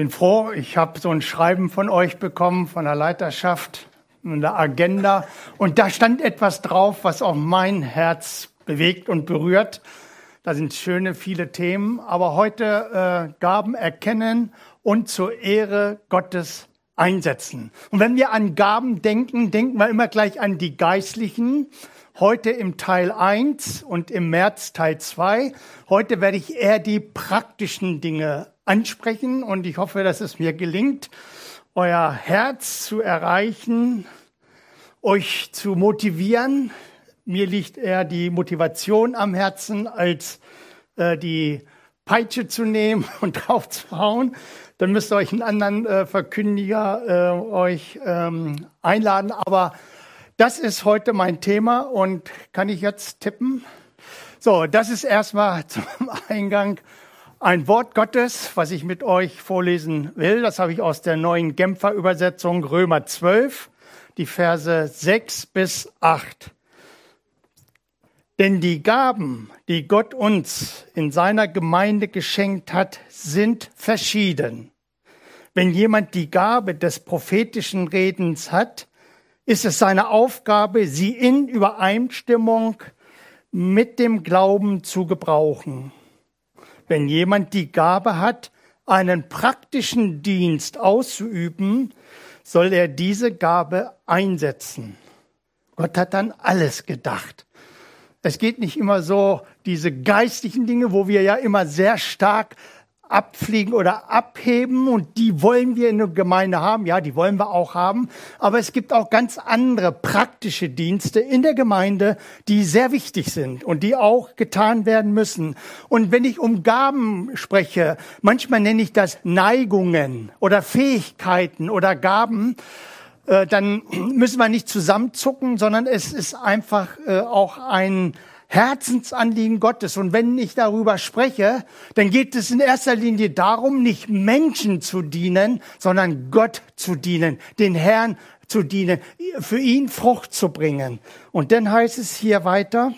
Bin froh, ich habe so ein Schreiben von euch bekommen, von der Leiterschaft, eine Agenda. Und da stand etwas drauf, was auch mein Herz bewegt und berührt. Da sind schöne, viele Themen. Aber heute Gaben erkennen und zur Ehre Gottes einsetzen. Und wenn wir an Gaben denken, denken wir immer gleich an die geistlichen. Heute im Teil 1 und im März Teil 2. Heute werde ich eher die praktischen Dinge ansprechen und ich hoffe, dass es mir gelingt, euer Herz zu erreichen, euch zu motivieren. Mir liegt eher die Motivation am Herzen, als die Peitsche zu nehmen und drauf zu hauen. Dann müsst ihr euch einen anderen Verkündiger einladen. Aber das ist heute mein Thema und kann ich jetzt tippen? So, das ist erstmal zum Eingang ein Wort Gottes, was ich mit euch vorlesen will. Das habe ich aus der neuen Genfer Übersetzung Römer 12, die Verse 6 bis 8. Denn die Gaben, die Gott uns in seiner Gemeinde geschenkt hat, sind verschieden. Wenn jemand die Gabe des prophetischen Redens hat, ist es seine Aufgabe, sie in Übereinstimmung mit dem Glauben zu gebrauchen. Wenn jemand die Gabe hat, einen praktischen Dienst auszuüben, soll er diese Gabe einsetzen. Gott hat an alles gedacht. Es geht nicht immer so, diese geistlichen Dinge, wo wir ja immer sehr stark abfliegen oder abheben und die wollen wir in der Gemeinde haben. Ja, die wollen wir auch haben. Aber es gibt auch ganz andere praktische Dienste in der Gemeinde, die sehr wichtig sind und die auch getan werden müssen. Und wenn ich um Gaben spreche, manchmal nenne ich das Neigungen oder Fähigkeiten oder Gaben, dann müssen wir nicht zusammenzucken, sondern es ist einfach auch ein Herzensanliegen Gottes. Und wenn ich darüber spreche, dann geht es in erster Linie darum, nicht Menschen zu dienen, sondern Gott zu dienen, den Herrn zu dienen, für ihn Frucht zu bringen. Und dann heißt es hier weiter,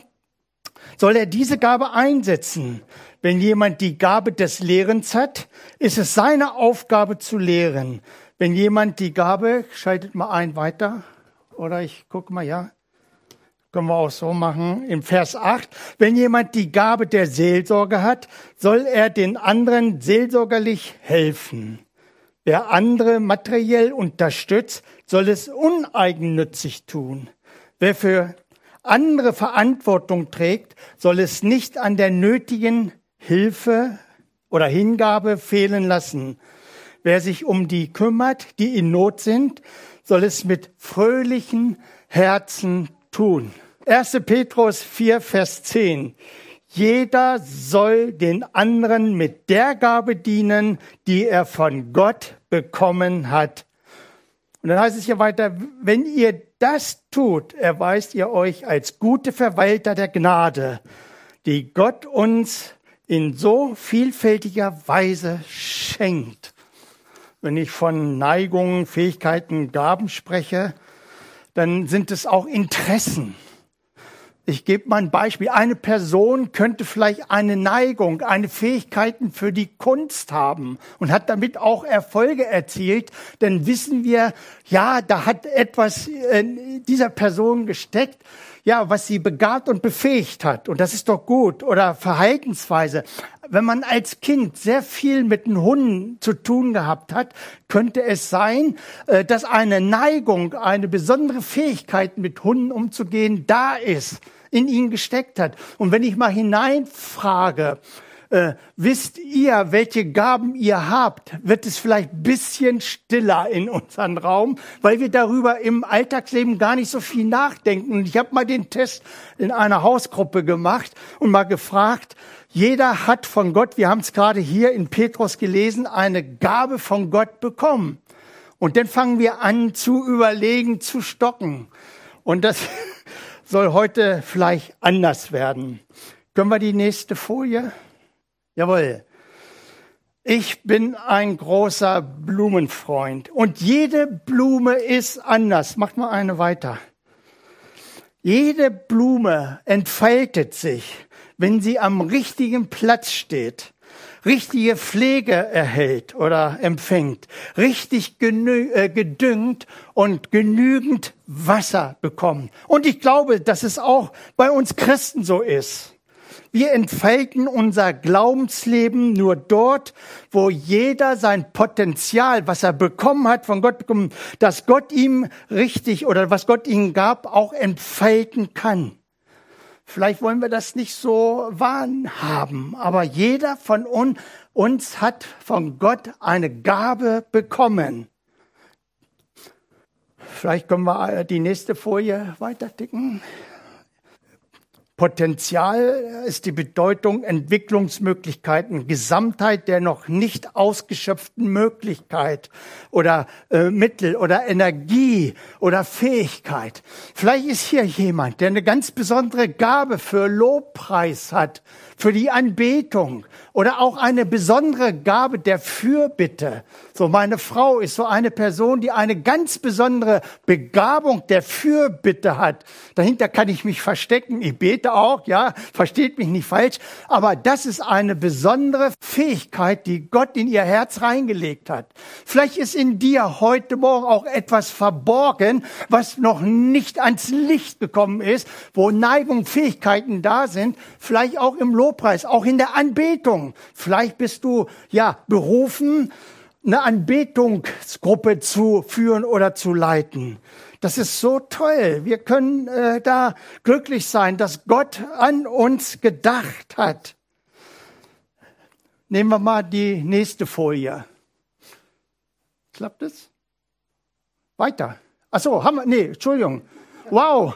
soll er diese Gabe einsetzen. Wenn jemand die Gabe des Lehrens hat, ist es seine Aufgabe zu lehren. Wenn jemand die Gabe, schaltet mal ein weiter, oder ich gucke mal, ja. Können wir auch so machen. Im Vers 8. Wenn jemand die Gabe der Seelsorge hat, soll er den anderen seelsorgerlich helfen. Wer andere materiell unterstützt, soll es uneigennützig tun. Wer für andere Verantwortung trägt, soll es nicht an der nötigen Hilfe oder Hingabe fehlen lassen. Wer sich um die kümmert, die in Not sind, soll es mit fröhlichen Herzen tun. 1. Petrus 4, Vers 10. Jeder soll den anderen mit der Gabe dienen, die er von Gott bekommen hat. Und dann heißt es hier weiter, wenn ihr das tut, erweist ihr euch als gute Verwalter der Gnade, die Gott uns in so vielfältiger Weise schenkt. Wenn ich von Neigungen, Fähigkeiten, Gaben spreche, dann sind es auch Interessen. Ich gebe mal ein Beispiel. Eine Person könnte vielleicht eine Neigung, eine Fähigkeiten für die Kunst haben und hat damit auch Erfolge erzielt. Dann wissen wir, ja, da hat etwas in dieser Person gesteckt, ja, was sie begabt und befähigt hat. Und das ist doch gut. Oder Verhaltensweise. Wenn man als Kind sehr viel mit den Hunden zu tun gehabt hat, könnte es sein, dass eine Neigung, eine besondere Fähigkeit, mit Hunden umzugehen, da ist, in ihnen gesteckt hat. Und wenn ich mal hineinfrage, wisst ihr, welche Gaben ihr habt, wird es vielleicht ein bisschen stiller in unserem Raum, weil wir darüber im Alltagsleben gar nicht so viel nachdenken. Und ich habe mal den Test in einer Hausgruppe gemacht und mal gefragt, jeder hat von Gott, wir haben es gerade hier in Petrus gelesen, eine Gabe von Gott bekommen. Und dann fangen wir an zu überlegen, zu stocken. Und das soll heute vielleicht anders werden. Können wir die nächste Folie? Jawohl. Ich bin ein großer Blumenfreund und jede Blume ist anders. Macht mal eine weiter. Jede Blume entfaltet sich, wenn sie am richtigen Platz steht. richtige Pflege erhält oder empfängt, richtig gedüngt und genügend Wasser bekommt. Und ich glaube, dass es auch bei uns Christen so ist. Wir entfalten unser Glaubensleben nur dort, wo jeder sein Potenzial, was er bekommen hat von Gott bekommen, dass Gott ihm richtig oder was Gott ihm gab, auch entfalten kann. Vielleicht wollen wir das nicht so wahrhaben, aber jeder von uns hat von Gott eine Gabe bekommen. Vielleicht können wir die nächste Folie weiterticken. Potenzial ist die Bedeutung, Entwicklungsmöglichkeiten, Gesamtheit der noch nicht ausgeschöpften Möglichkeit oder Mittel oder Energie oder Fähigkeit. Vielleicht ist hier jemand, der eine ganz besondere Gabe für Lobpreis hat, für die Anbetung oder auch eine besondere Gabe der Fürbitte. So, meine Frau ist so eine Person, die eine ganz besondere Begabung der Fürbitte hat. Dahinter kann ich mich verstecken. Ich bete auch, ja, versteht mich nicht falsch. Aber das ist eine besondere Fähigkeit, die Gott in ihr Herz reingelegt hat. Vielleicht ist in dir heute Morgen auch etwas verborgen, was noch nicht ans Licht gekommen ist, wo Neigung, Fähigkeiten da sind. Vielleicht auch im Lobpreis, auch in der Anbetung. Vielleicht bist du, ja, berufen, eine Anbetungsgruppe zu führen oder zu leiten. Das ist so toll. Wir können da glücklich sein, dass Gott an uns gedacht hat. Nehmen wir mal die nächste Folie. Klappt es? Weiter. Ach so, Entschuldigung. Wow.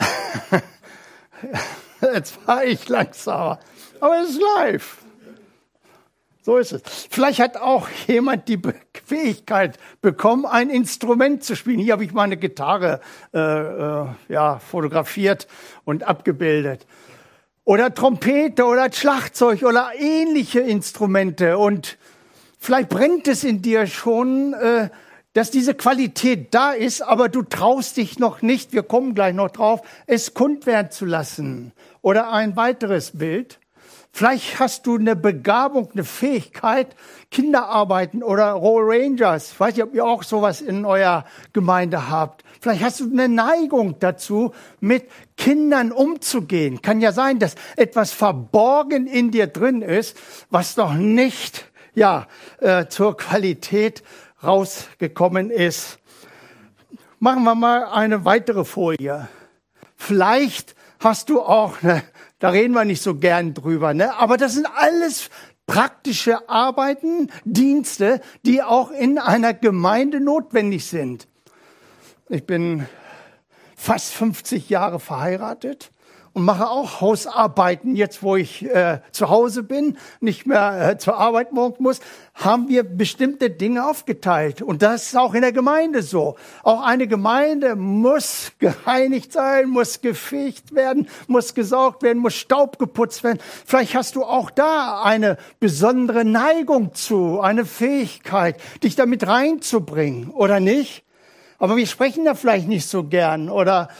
Jetzt war ich langsamer. Aber es ist live. So ist es. Vielleicht hat auch jemand die Fähigkeit bekommen, ein Instrument zu spielen. Hier habe ich meine Gitarre fotografiert und abgebildet. Oder Trompete oder Schlagzeug oder ähnliche Instrumente. Und vielleicht brennt es in dir schon, dass diese Qualität da ist, aber du traust dich noch nicht, wir kommen gleich noch drauf, es kund werden zu lassen. Oder ein weiteres Bild. Vielleicht hast du eine Begabung, eine Fähigkeit, Kinderarbeiten oder Roll Rangers. Ich weiß nicht, ob ihr auch sowas in eurer Gemeinde habt. Vielleicht hast du eine Neigung dazu, mit Kindern umzugehen. Kann ja sein, dass etwas verborgen in dir drin ist, was noch nicht, zur Qualität rausgekommen ist. Machen wir mal eine weitere Folie. Vielleicht hast du auch da reden wir nicht so gern drüber, ne? Aber das sind alles praktische Arbeiten, Dienste, die auch in einer Gemeinde notwendig sind. Ich bin fast 50 Jahre verheiratet und mache auch Hausarbeiten. Jetzt, wo ich zu Hause bin, nicht mehr zur Arbeit morgen muss, haben wir bestimmte Dinge aufgeteilt. Und das ist auch in der Gemeinde so. Auch eine Gemeinde muss gereinigt sein, muss gefegt werden, muss gesaugt werden, muss Staub geputzt werden. Vielleicht hast du auch da eine besondere Neigung zu, eine Fähigkeit, dich damit reinzubringen, oder nicht? Aber wir sprechen da vielleicht nicht so gern,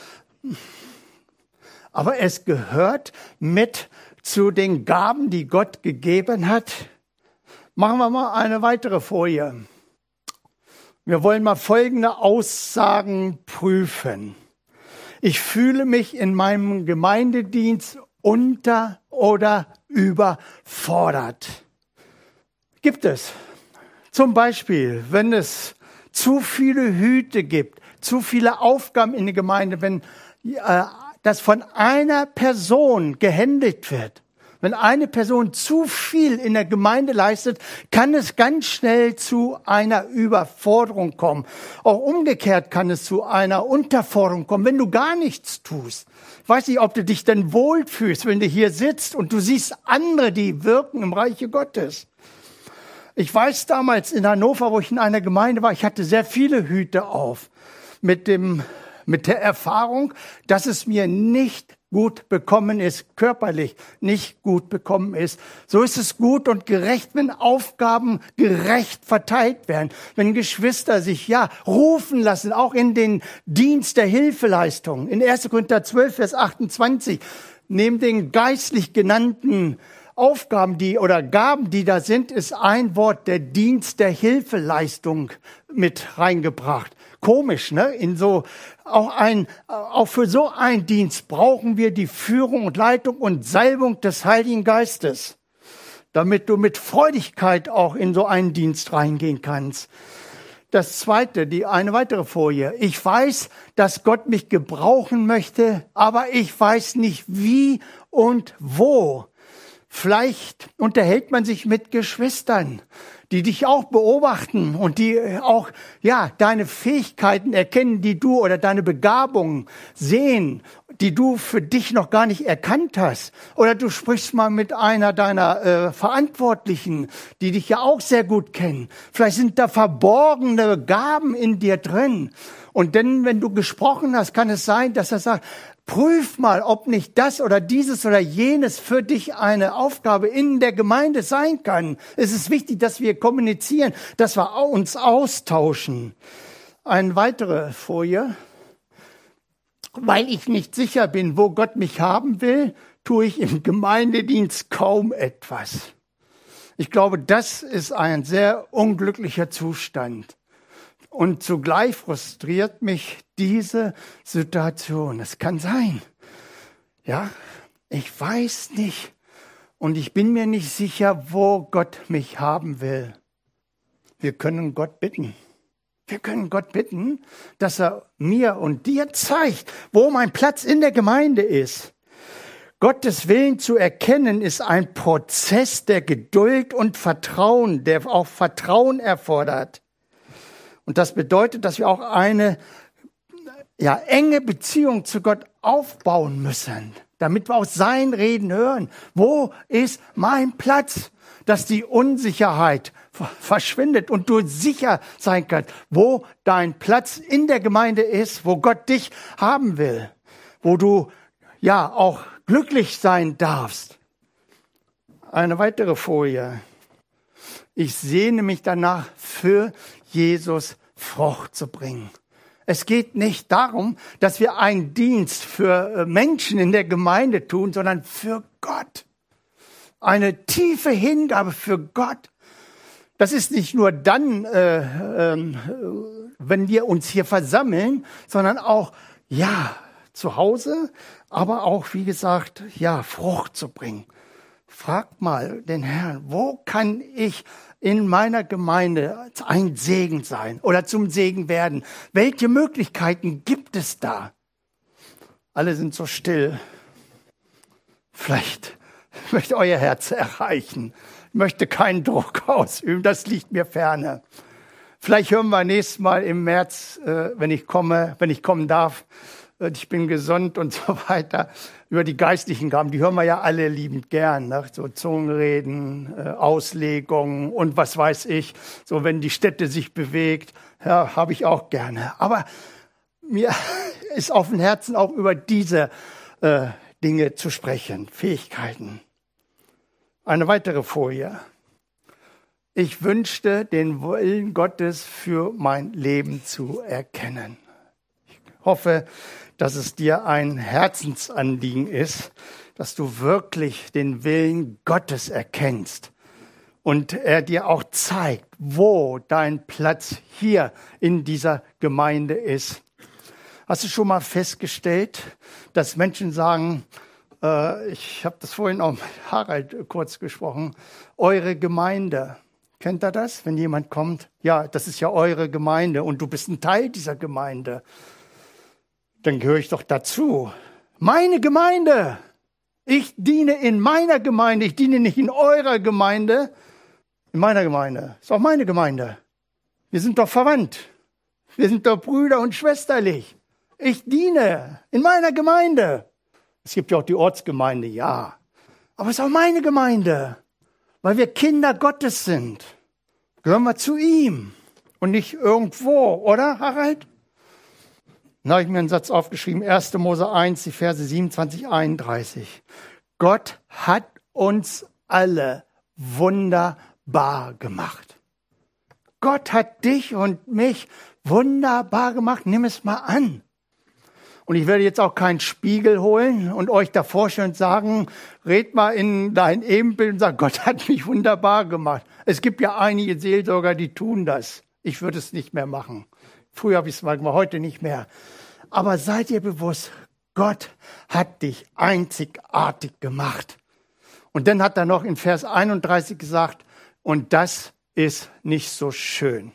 aber es gehört mit zu den Gaben, die Gott gegeben hat. Machen wir mal eine weitere Folie. Wir wollen mal folgende Aussagen prüfen. Ich fühle mich in meinem Gemeindedienst unter- oder überfordert. Gibt es. Zum Beispiel, wenn es zu viele Hüte gibt, zu viele Aufgaben in der Gemeinde, wenn das von einer Person gehandelt wird. Wenn eine Person zu viel in der Gemeinde leistet, kann es ganz schnell zu einer Überforderung kommen. Auch umgekehrt kann es zu einer Unterforderung kommen, wenn du gar nichts tust. Ich weiß nicht, ob du dich denn wohlfühlst, wenn du hier sitzt und du siehst andere, die wirken im Reiche Gottes. Ich weiß damals in Hannover, wo ich in einer Gemeinde war, ich hatte sehr viele Hüte auf. Mit der Erfahrung, dass es mir nicht gut bekommen ist, körperlich nicht gut bekommen ist. So ist es gut und gerecht, wenn Aufgaben gerecht verteilt werden, wenn Geschwister sich rufen lassen, auch in den Dienst der Hilfeleistung. In 1. Korinther 12, Vers 28, neben den geistlich genannten Aufgaben, oder Gaben, die da sind, ist ein Wort, der Dienst der Hilfeleistung mit reingebracht. Komisch, ne? Auch für so einen Dienst brauchen wir die Führung und Leitung und Salbung des Heiligen Geistes, damit du mit Freudigkeit auch in so einen Dienst reingehen kannst. Das zweite, eine weitere Folie. Ich weiß, dass Gott mich gebrauchen möchte, aber ich weiß nicht wie und wo. Vielleicht unterhält man sich mit Geschwistern, die dich auch beobachten und die auch, deine Fähigkeiten erkennen, die du oder deine Begabungen sehen, die du für dich noch gar nicht erkannt hast. Oder du sprichst mal mit einer deiner Verantwortlichen, die dich ja auch sehr gut kennen. Vielleicht sind da verborgene Gaben in dir drin. Und dann, wenn du gesprochen hast, kann es sein, dass er sagt, prüf mal, ob nicht das oder dieses oder jenes für dich eine Aufgabe in der Gemeinde sein kann. Es ist wichtig, dass wir kommunizieren, dass wir uns austauschen. Eine weitere Folie. Weil ich nicht sicher bin, wo Gott mich haben will, tue ich im Gemeindedienst kaum etwas. Ich glaube, das ist ein sehr unglücklicher Zustand. Und zugleich frustriert mich diese Situation. Es kann sein. Ja, ich weiß nicht und ich bin mir nicht sicher, wo Gott mich haben will. Wir können Gott bitten. Wir können Gott bitten, dass er mir und dir zeigt, wo mein Platz in der Gemeinde ist. Gottes Willen zu erkennen ist ein Prozess der Geduld und Vertrauen, der auch Vertrauen erfordert. Und das bedeutet, dass wir auch eine enge Beziehung zu Gott aufbauen müssen, damit wir auch sein Reden hören. Wo ist mein Platz? Dass die Unsicherheit verschwindet und du sicher sein kannst, wo dein Platz in der Gemeinde ist, wo Gott dich haben will, wo du auch glücklich sein darfst. Eine weitere Folie. Ich sehne mich danach, für Jesus Frucht zu bringen. Es geht nicht darum, dass wir einen Dienst für Menschen in der Gemeinde tun, sondern für Gott. Eine tiefe Hingabe für Gott. Das ist nicht nur dann, wenn wir uns hier versammeln, sondern auch, zu Hause, aber auch, wie gesagt, Frucht zu bringen. Frag mal den Herrn, wo kann ich in meiner Gemeinde ein Segen sein oder zum Segen werden? Welche Möglichkeiten gibt es da? Alle sind so still. Vielleicht möchte euer Herz erreichen. Ich möchte keinen Druck ausüben, das liegt mir ferne. Vielleicht hören wir nächstes Mal im März, wenn ich kommen darf. Ich bin gesund und so weiter. Über die geistlichen Gaben, die hören wir ja alle liebend gern. Ne? So Zungenreden, Auslegungen und was weiß ich. So, wenn die Stätte sich bewegt, habe ich auch gerne. Aber mir ist auf dem Herzen auch über diese Dinge zu sprechen, Fähigkeiten. Eine weitere Folie. Ich wünschte, den Willen Gottes für mein Leben zu erkennen. Ich hoffe, dass es dir ein Herzensanliegen ist, dass du wirklich den Willen Gottes erkennst und er dir auch zeigt, wo dein Platz hier in dieser Gemeinde ist. Hast du schon mal festgestellt, dass Menschen sagen, ich habe das vorhin auch mit Harald kurz gesprochen, eure Gemeinde. Kennt ihr das, wenn jemand kommt? Ja, das ist ja eure Gemeinde und du bist ein Teil dieser Gemeinde. Dann gehöre ich doch dazu. Meine Gemeinde. Ich diene in meiner Gemeinde. Ich diene nicht in eurer Gemeinde. In meiner Gemeinde. Ist auch meine Gemeinde. Wir sind doch verwandt. Wir sind doch Brüder und schwesterlich. Ich diene in meiner Gemeinde. Es gibt ja auch die Ortsgemeinde, ja. Aber es ist auch meine Gemeinde. Weil wir Kinder Gottes sind. Gehören wir zu ihm. Und nicht irgendwo, oder, Harald? Da habe ich mir einen Satz aufgeschrieben, 1. Mose 1, die Verse 27, 31. Gott hat uns alle wunderbar gemacht. Gott hat dich und mich wunderbar gemacht. Nimm es mal an. Und ich werde jetzt auch keinen Spiegel holen und euch da vorstellen und sagen, red mal in dein Ebenbild und sag, Gott hat mich wunderbar gemacht. Es gibt ja einige Seelsorger, die tun das. Ich würde es nicht mehr machen. Früher habe ich es mal gemacht, heute nicht mehr. Aber seid ihr bewusst, Gott hat dich einzigartig gemacht. Und dann hat er noch in Vers 31 gesagt, und das ist nicht so schön.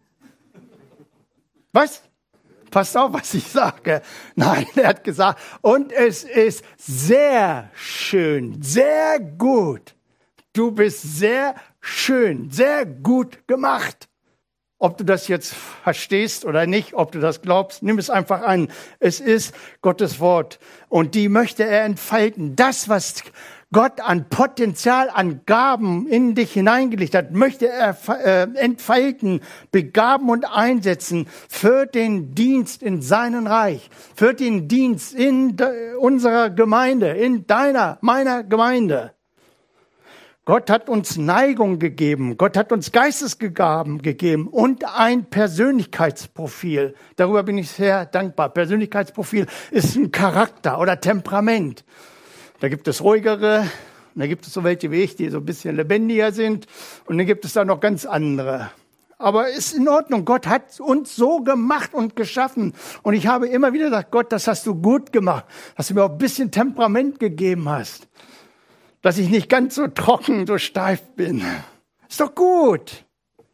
Was? Passt auf, was ich sage. Nein, er hat gesagt, und es ist sehr schön, sehr gut. Du bist sehr schön, sehr gut gemacht. Ob du das jetzt verstehst oder nicht, ob du das glaubst, nimm es einfach an. Es ist Gottes Wort und die möchte er entfalten. Das, was Gott an Potenzial, an Gaben in dich hineingelegt hat, möchte er entfalten, begaben und einsetzen für den Dienst in seinem Reich, für den Dienst in unserer Gemeinde, in deiner, meiner Gemeinde. Gott hat uns Neigung gegeben, Gott hat uns Geistesgaben gegeben und ein Persönlichkeitsprofil. Darüber bin ich sehr dankbar. Persönlichkeitsprofil ist ein Charakter oder Temperament. Da gibt es ruhigere, und da gibt es so welche wie ich, die so ein bisschen lebendiger sind. Und dann gibt es da noch ganz andere. Aber ist in Ordnung. Gott hat uns so gemacht und geschaffen. Und ich habe immer wieder gesagt, Gott, das hast du gut gemacht, dass du mir auch ein bisschen Temperament gegeben hast. Dass ich nicht ganz so trocken, so steif bin. Ist doch gut.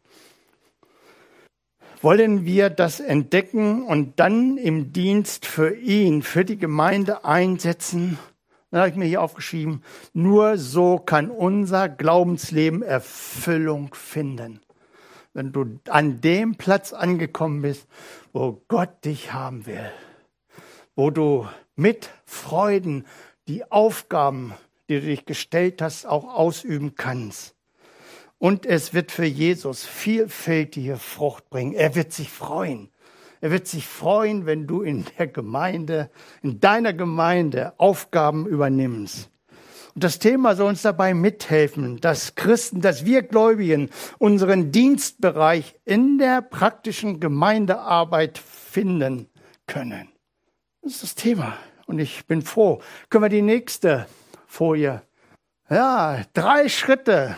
Wollen wir das entdecken und dann im Dienst für ihn, für die Gemeinde einsetzen? Dann habe ich mir hier aufgeschrieben, nur so kann unser Glaubensleben Erfüllung finden. Wenn du an dem Platz angekommen bist, wo Gott dich haben will, wo du mit Freuden die Aufgaben, die du dich gestellt hast, auch ausüben kannst. Und es wird für Jesus vielfältige Frucht bringen. Er wird sich freuen. Er wird sich freuen, wenn du in der Gemeinde, in deiner Gemeinde Aufgaben übernimmst. Und das Thema soll uns dabei mithelfen, dass Christen, dass wir Gläubigen unseren Dienstbereich in der praktischen Gemeindearbeit finden können. Das ist das Thema. Und ich bin froh. Können wir die nächste Folie? Ja, 3 Schritte.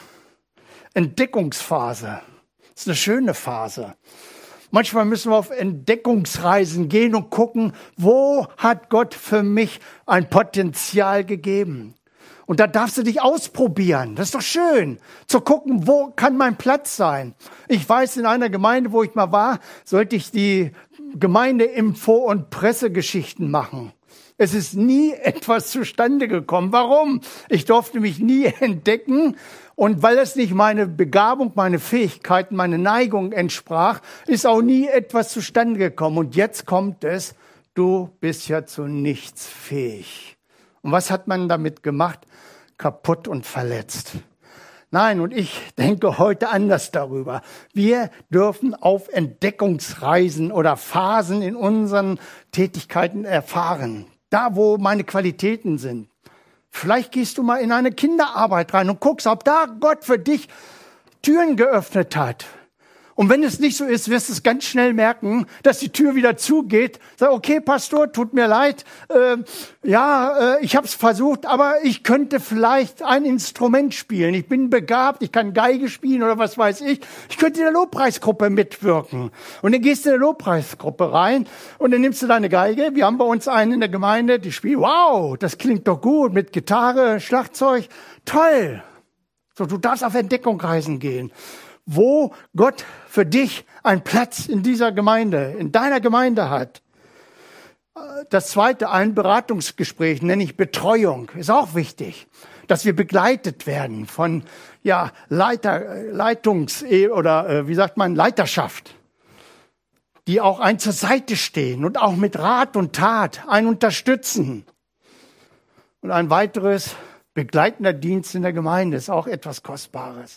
Entdeckungsphase. Das ist eine schöne Phase. Manchmal müssen wir auf Entdeckungsreisen gehen und gucken, wo hat Gott für mich ein Potenzial gegeben? Und da darfst du dich ausprobieren. Das ist doch schön, zu gucken, wo kann mein Platz sein. Ich weiß, in einer Gemeinde, wo ich mal war, sollte ich die Gemeindeinfo- und Pressegeschichten machen. Es ist nie etwas zustande gekommen. Warum? Ich durfte mich nie entdecken. Und weil es nicht meine Begabung, meine Fähigkeiten, meine Neigung entsprach, ist auch nie etwas zustande gekommen. Und jetzt kommt es, du bist ja zu nichts fähig. Und was hat man damit gemacht? Kaputt und verletzt. Nein, und ich denke heute anders darüber. Wir dürfen auf Entdeckungsreisen oder Phasen in unseren Tätigkeiten erfahren. Da, wo meine Qualitäten sind. Vielleicht gehst du mal in eine Kinderarbeit rein und guckst, ob da Gott für dich Türen geöffnet hat. Und wenn es nicht so ist, wirst du es ganz schnell merken, dass die Tür wieder zugeht. Sag, okay, Pastor, tut mir leid. Ich habe es versucht, aber ich könnte vielleicht ein Instrument spielen. Ich bin begabt, ich kann Geige spielen oder was weiß ich. Ich könnte in der Lobpreisgruppe mitwirken. Und dann gehst du in der Lobpreisgruppe rein und dann nimmst du deine Geige. Wir haben bei uns einen in der Gemeinde, die spielt, wow, das klingt doch gut mit Gitarre, Schlagzeug. Toll. So, du darfst auf Entdeckungsreisen gehen. Wo Gott für dich einen Platz in dieser Gemeinde, in deiner Gemeinde hat. Das zweite, ein Beratungsgespräch, nenne ich Betreuung, ist auch wichtig, dass wir begleitet werden von Leiterschaft, die auch einen zur Seite stehen und auch mit Rat und Tat einen unterstützen. Und ein weiteres, begleitender Dienst in der Gemeinde ist auch etwas Kostbares.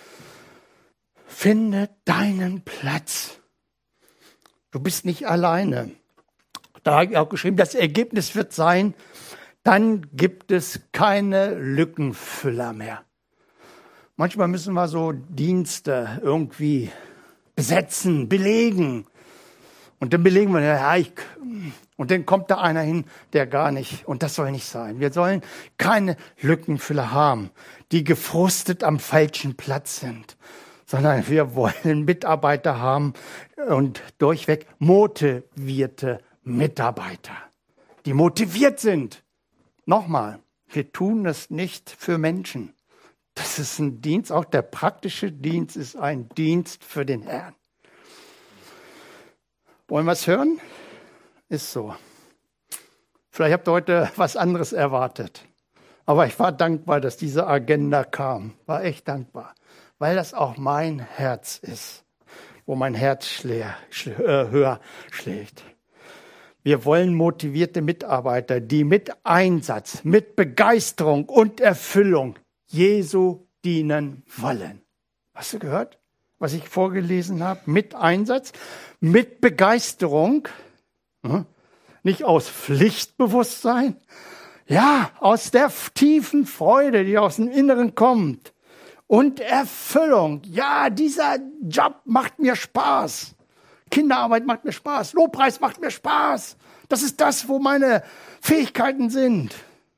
Finde deinen Platz. Du bist nicht alleine. Da habe ich auch geschrieben, das Ergebnis wird sein, dann gibt es keine Lückenfüller mehr. Manchmal müssen wir so Dienste irgendwie besetzen, belegen. Und dann belegen wir, Und dann kommt da einer hin, der gar nicht, und das soll nicht sein. Wir sollen keine Lückenfüller haben, die gefrustet am falschen Platz sind, sondern wir wollen Mitarbeiter haben und durchweg motivierte Mitarbeiter, die motiviert sind. Nochmal, wir tun das nicht für Menschen. Das ist ein Dienst, auch der praktische Dienst ist ein Dienst für den Herrn. Wollen wir es hören? Ist so. Vielleicht habt ihr heute was anderes erwartet. Aber ich war dankbar, dass diese Agenda kam. War echt dankbar. Weil das auch mein Herz ist, wo mein Herz höher schlägt. Wir wollen motivierte Mitarbeiter, die mit Einsatz, mit Begeisterung und Erfüllung Jesu dienen wollen. Hast du gehört, was ich vorgelesen habe? Mit Einsatz, mit Begeisterung, nicht aus Pflichtbewusstsein, ja, aus der tiefen Freude, die aus dem Inneren kommt. Und Erfüllung. Ja, dieser Job macht mir Spaß. Kinderarbeit macht mir Spaß. Lobpreis macht mir Spaß. Das ist das, wo meine Fähigkeiten sind.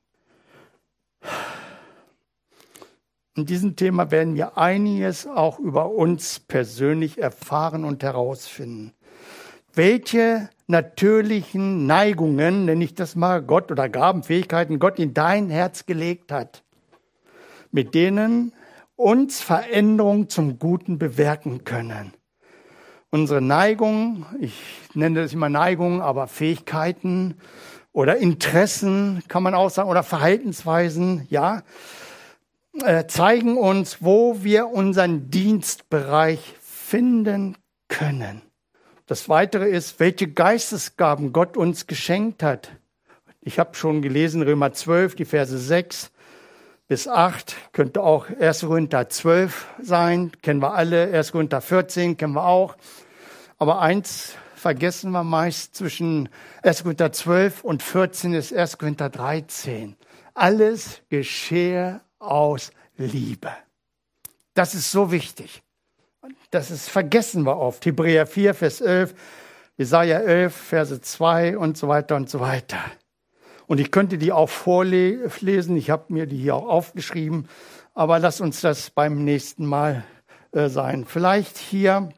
In diesem Thema werden wir einiges auch über uns persönlich erfahren und herausfinden. Welche natürlichen Neigungen, nenne ich das mal, Gott oder Gabenfähigkeiten Gott in dein Herz gelegt hat, mit denen uns Veränderung zum Guten bewirken können. Unsere Neigungen, ich nenne das immer Neigungen, aber Fähigkeiten oder Interessen kann man auch sagen, oder Verhaltensweisen, ja, zeigen uns, wo wir unseren Dienstbereich finden können. Das Weitere ist, welche Geistesgaben Gott uns geschenkt hat. Ich habe schon gelesen, Römer 12, die Verse 6 bis 8, könnte auch 1. Korinther 12 sein, kennen wir alle, 1. Korinther 14 kennen wir auch. Aber eins vergessen wir meist, zwischen 1. Korinther 12 und 14 ist 1. Korinther 13. Alles geschehe aus Liebe. Das ist so wichtig. Vergessen wir oft. Hebräer 4, Vers 11, Jesaja 11, Verse 2 und so weiter und so weiter. Und ich könnte die auch vorlesen, ich habe mir die hier auch aufgeschrieben, aber lass uns das beim nächsten Mal sein. Vielleicht hier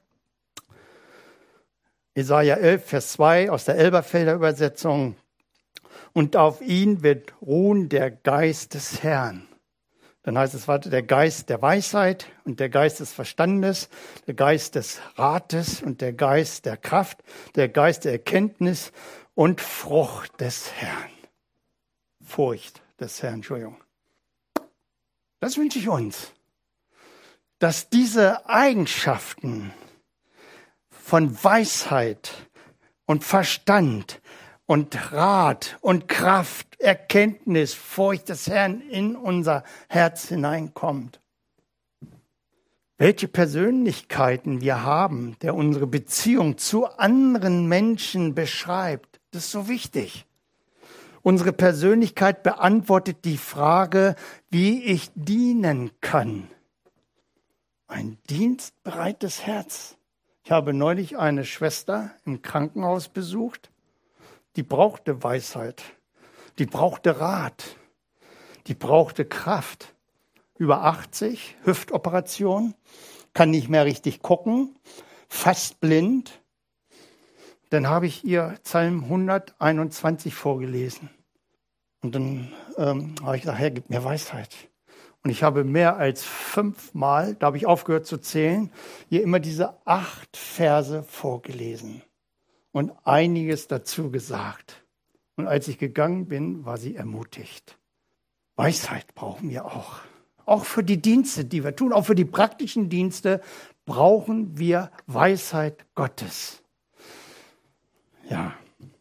Jesaja 11, Vers 2 aus der Elberfelder Übersetzung. Und auf ihn wird ruhen der Geist des Herrn. Dann heißt es weiter, der Geist der Weisheit und der Geist des Verstandes, der Geist des Rates und der Geist der Kraft, der Geist der Erkenntnis und Frucht des Herrn. Furcht des Herrn, Entschuldigung. Das wünsche ich uns, dass diese Eigenschaften von Weisheit und Verstand und Rat und Kraft, Erkenntnis, Furcht des Herrn in unser Herz hineinkommt. Welche Persönlichkeiten wir haben, der unsere Beziehung zu anderen Menschen beschreibt, das ist so wichtig. Unsere Persönlichkeit beantwortet die Frage, wie ich dienen kann. Ein dienstbereites Herz. Ich habe neulich eine Schwester im Krankenhaus besucht, die brauchte Weisheit, die brauchte Rat, die brauchte Kraft. Über 80, Hüftoperation, kann nicht mehr richtig gucken, fast blind. Dann habe ich ihr Psalm 121 vorgelesen. Und dann habe ich gesagt, Herr, gib mir Weisheit. Und ich habe mehr als 5 Mal, da habe ich aufgehört zu zählen, ihr immer diese 8 Verse vorgelesen und einiges dazu gesagt. Und als ich gegangen bin, war sie ermutigt. Weisheit brauchen wir auch. Auch für die Dienste, die wir tun, auch für die praktischen Dienste brauchen wir Weisheit Gottes. Ja.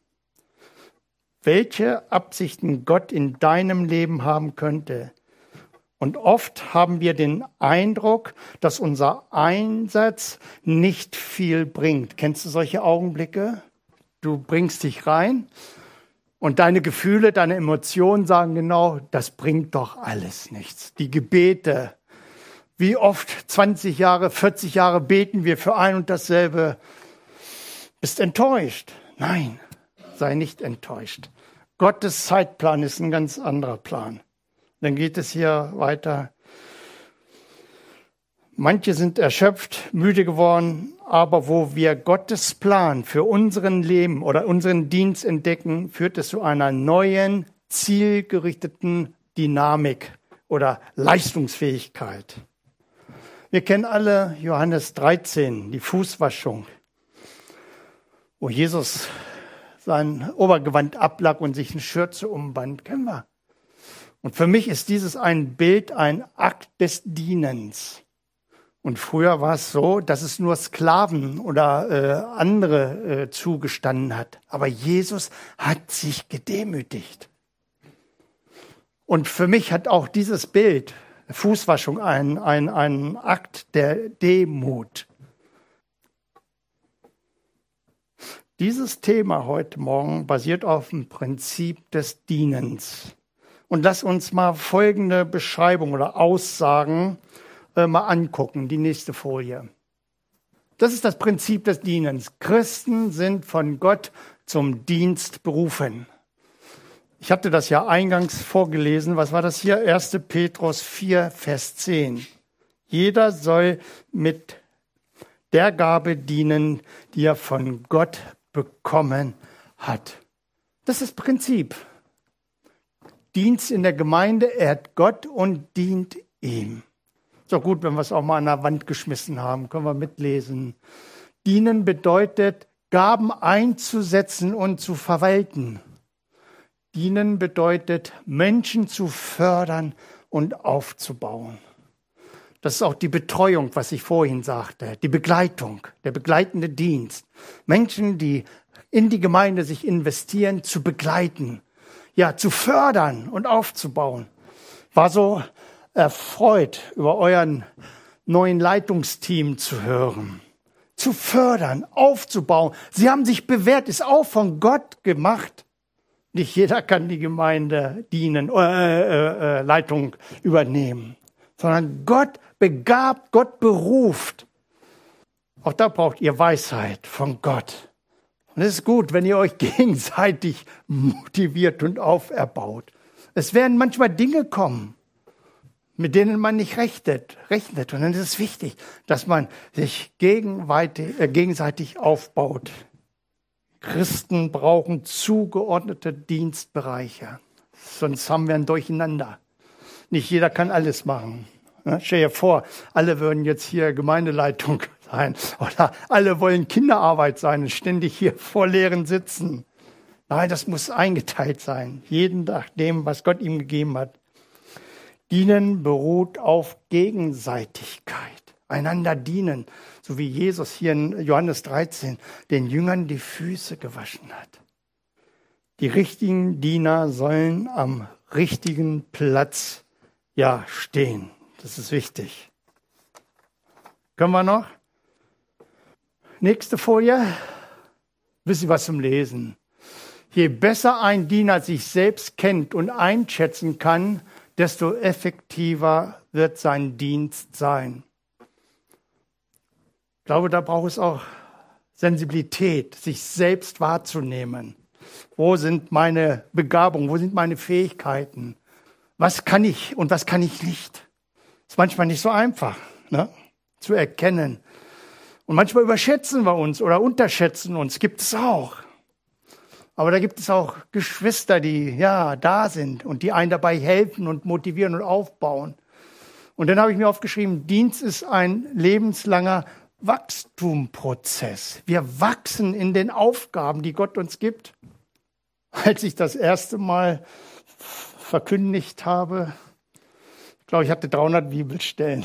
Welche Absichten Gott in deinem Leben haben könnte. Und oft haben wir den Eindruck, dass unser Einsatz nicht viel bringt. Kennst du solche Augenblicke? Du bringst dich rein und deine Gefühle, deine Emotionen sagen genau, das bringt doch alles nichts. Die Gebete, wie oft 20 Jahre, 40 Jahre beten wir für ein und dasselbe. Bist enttäuscht? Nein. sei nicht enttäuscht. Gottes Zeitplan ist ein ganz anderer Plan. Dann geht es hier weiter. Manche sind erschöpft, müde geworden, aber wo wir Gottes Plan für unseren Leben oder unseren Dienst entdecken, führt es zu einer neuen, zielgerichteten Dynamik oder Leistungsfähigkeit. Wir kennen alle Johannes 13, die Fußwaschung, wo Jesus sein Obergewand ablag und sich eine Schürze umband. Kennen wir. Und für mich ist dieses ein Bild, ein Akt des Dienens. Und früher war es so, dass es nur Sklaven oder andere zugestanden hat. Aber Jesus hat sich gedemütigt. Und für mich hat auch dieses Bild, Fußwaschung, ein Akt der Demut. Dieses Thema heute Morgen basiert auf dem Prinzip des Dienens. Und lass uns mal folgende Beschreibung oder Aussagen mal angucken, die nächste Folie. Das ist das Prinzip des Dienens. Christen sind von Gott zum Dienst berufen. Ich hatte das ja eingangs vorgelesen. Was war das hier? 1. Petrus 4, Vers 10. Jeder soll mit der Gabe dienen, die er von Gott bekommen hat. Das ist das Prinzip. Dienst in der Gemeinde, ehrt Gott und dient ihm. Ist doch gut, wenn wir es auch mal an der Wand geschmissen haben, können wir mitlesen. Dienen bedeutet, Gaben einzusetzen und zu verwalten. Dienen bedeutet, Menschen zu fördern und aufzubauen. Das ist auch die Betreuung, was ich vorhin sagte, die Begleitung, der begleitende Dienst. Menschen, die in die Gemeinde sich investieren, zu begleiten, ja, zu fördern und aufzubauen. War so erfreut, über euren neuen Leitungsteam zu hören, zu fördern, aufzubauen. Sie haben sich bewährt, ist auch von Gott gemacht. Nicht jeder kann die Gemeinde dienen, Leitung übernehmen, sondern Gott begabt, Gott beruft. Auch da braucht ihr Weisheit von Gott. Und es ist gut, wenn ihr euch gegenseitig motiviert und auferbaut. Es werden manchmal Dinge kommen, mit denen man nicht rechnet. Und dann ist es wichtig, dass man sich gegenseitig aufbaut. Christen brauchen zugeordnete Dienstbereiche. Sonst haben wir ein Durcheinander. Nicht jeder kann alles machen. Stell dir vor, alle würden jetzt hier Gemeindeleitung sein. Oder alle wollen Kinderarbeit sein und ständig hier vor Lehren sitzen. Nein, das muss eingeteilt sein. Jeden nach dem, was Gott ihm gegeben hat. Dienen beruht auf Gegenseitigkeit. Einander dienen, so wie Jesus hier in Johannes 13 den Jüngern die Füße gewaschen hat. Die richtigen Diener sollen am richtigen Platz stehen. Das ist wichtig. Können wir noch? Nächste Folie. Wisst ihr was zum Lesen? Je besser ein Diener sich selbst kennt und einschätzen kann, desto effektiver wird sein Dienst sein. Ich glaube, da braucht es auch Sensibilität, sich selbst wahrzunehmen. Wo sind meine Begabungen, wo sind meine Fähigkeiten? Was kann ich und was kann ich nicht? Ist manchmal nicht so einfach, zu erkennen. Und manchmal überschätzen wir uns oder unterschätzen uns, gibt es auch. Aber da gibt es auch Geschwister, die da sind und die einen dabei helfen und motivieren und aufbauen. Und dann habe ich mir aufgeschrieben, Dienst ist ein lebenslanger Wachstumprozess. Wir wachsen in den Aufgaben, die Gott uns gibt. Als ich das erste Mal verkündigt habe, ich glaube, ich hatte 300 Bibelstellen.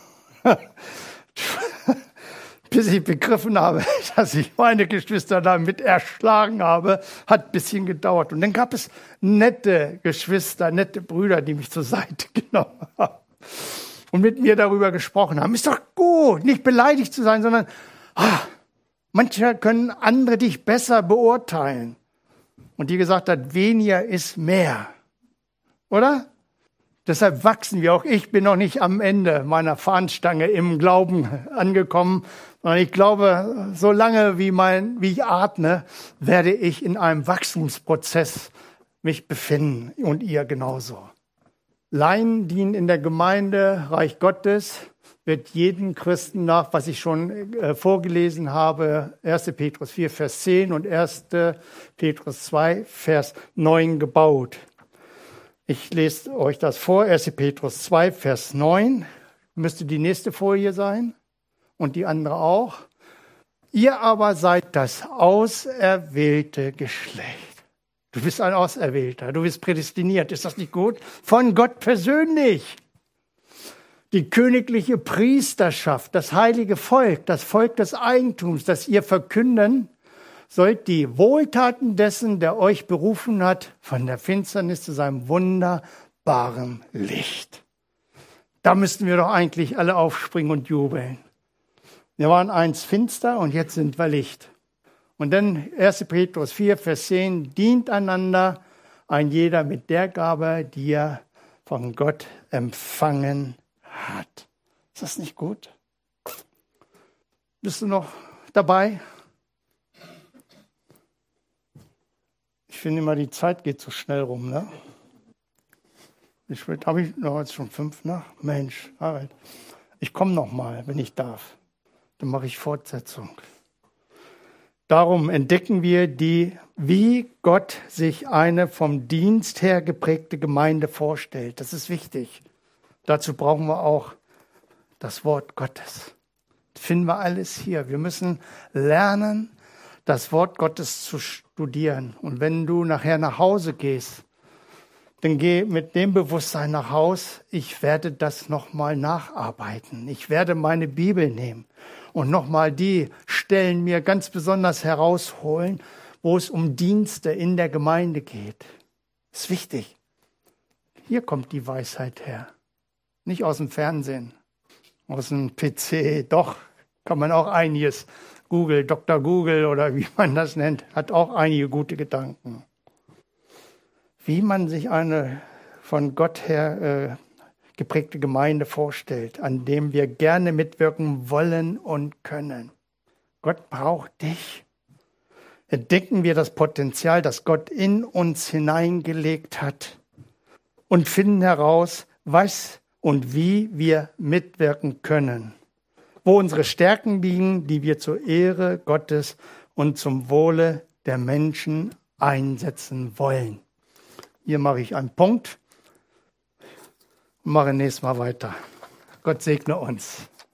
Bis ich begriffen habe, dass ich meine Geschwister damit erschlagen habe, hat ein bisschen gedauert. Und dann gab es nette Geschwister, nette Brüder, die mich zur Seite genommen haben und mit mir darüber gesprochen haben. Ist doch gut, nicht beleidigt zu sein, sondern manchmal können andere dich besser beurteilen. Und die gesagt hat, weniger ist mehr. Oder? Deshalb wachsen wir auch. Ich bin noch nicht am Ende meiner Fahnenstange im Glauben angekommen, sondern ich glaube, so lange wie ich atme, werde ich in einem Wachstumsprozess mich befinden und ihr genauso. Laien dienen in der Gemeinde, Reich Gottes, wird jeden Christen nach, was ich schon vorgelesen habe, 1. Petrus 4, Vers 10 und 1. Petrus 2, Vers 9 gebaut. Ich lese euch das vor, 1. Petrus 2, Vers 9, müsste die nächste Folie sein und die andere auch. Ihr aber seid das auserwählte Geschlecht. Du bist ein Auserwählter, du bist prädestiniert, ist das nicht gut? Von Gott persönlich. Die königliche Priesterschaft, das heilige Volk, das Volk des Eigentums, das ihr verkünden, sollt die Wohltaten dessen, der euch berufen hat, von der Finsternis zu seinem wunderbaren Licht. Da müssten wir doch eigentlich alle aufspringen und jubeln. Wir waren einst finster und jetzt sind wir Licht. Und dann 1. Petrus 4, Vers 10, dient einander ein jeder mit der Gabe, die er von Gott empfangen hat. Ist das nicht gut? Bist du noch dabei? Ich finde immer, die Zeit geht so schnell rum, ne? Habe ich noch jetzt schon 5 nach? Mensch, Harald. Ich komme noch mal, wenn ich darf. Dann mache ich Fortsetzung. Darum entdecken wir wie Gott sich eine vom Dienst her geprägte Gemeinde vorstellt. Das ist wichtig. Dazu brauchen wir auch das Wort Gottes. Das finden wir alles hier. Wir müssen lernen, das Wort Gottes zu studieren. Und wenn du nachher nach Hause gehst, dann geh mit dem Bewusstsein nach Haus, ich werde das nochmal nacharbeiten. Ich werde meine Bibel nehmen und nochmal die Stellen mir ganz besonders herausholen, wo es um Dienste in der Gemeinde geht. Das ist wichtig. Hier kommt die Weisheit her. Nicht aus dem Fernsehen, aus dem PC. Doch, kann man auch einiges. Dr. Google oder wie man das nennt, hat auch einige gute Gedanken. Wie man sich eine von Gott her geprägte Gemeinde vorstellt, an dem wir gerne mitwirken wollen und können. Gott braucht dich. Entdecken wir das Potenzial, das Gott in uns hineingelegt hat und finden heraus, was und wie wir mitwirken können. Wo unsere Stärken liegen, die wir zur Ehre Gottes und zum Wohle der Menschen einsetzen wollen. Hier mache ich einen Punkt und mache nächstes Mal weiter. Gott segne uns.